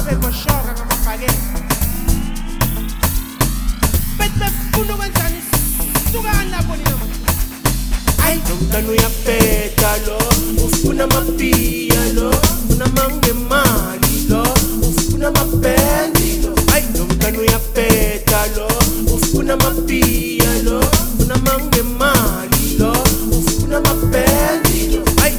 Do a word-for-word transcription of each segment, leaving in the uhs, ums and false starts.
sekoshoka ngamabhakeni bethi befuna ukwenzani sukani lapho nina hayi lo mntana uyapeta lo ufuna amapiya lo ufuna mangemali lo ufuna amabendi lo hayi lo mntana uyapeta lo ufuna amapiya lo ufuna mangemali lo ufuna amabendi lo hayi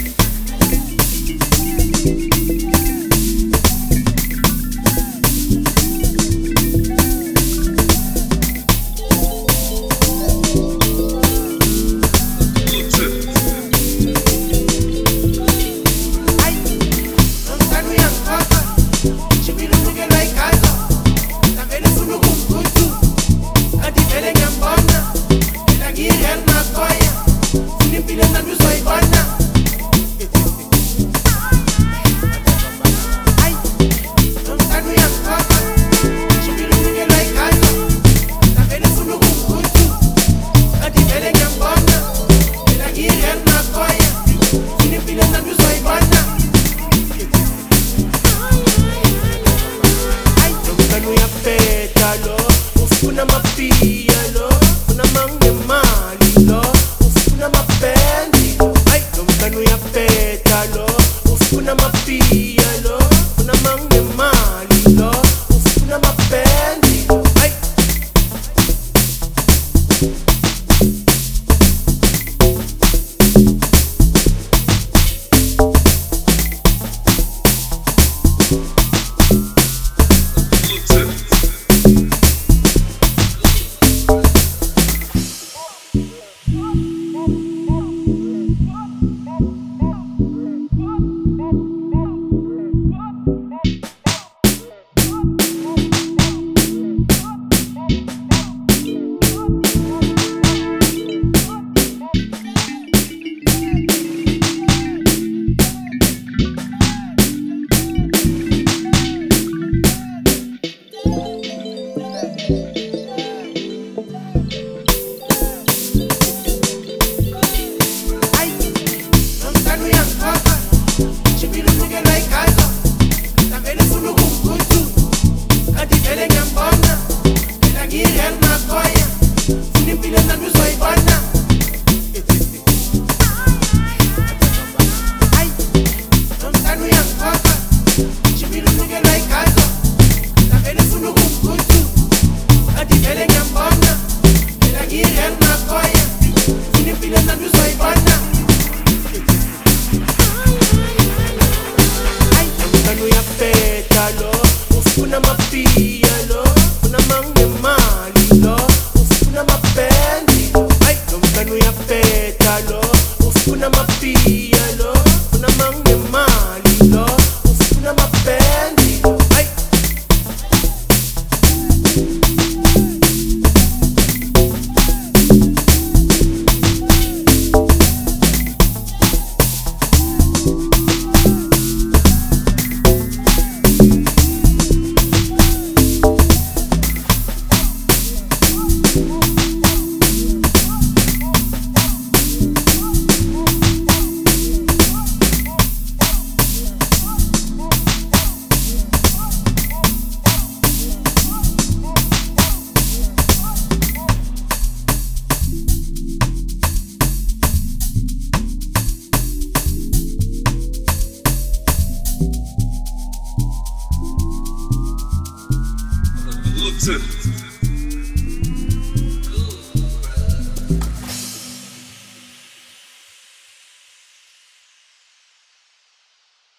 ufuna amapiya lo ufuna mangemali lo ufuna amabendi hayi lo mntana uyapeta lo ufuna amapiya lo ufuna mangemali lo ufuna amabendi hayi ufuna amapiya lo ufuna mangemali lo ufuna amabendi hayi lo mntana uyapeta lo ufuna amapiya lo ufuna mangemali lo ufuna amabendi hayi Listen.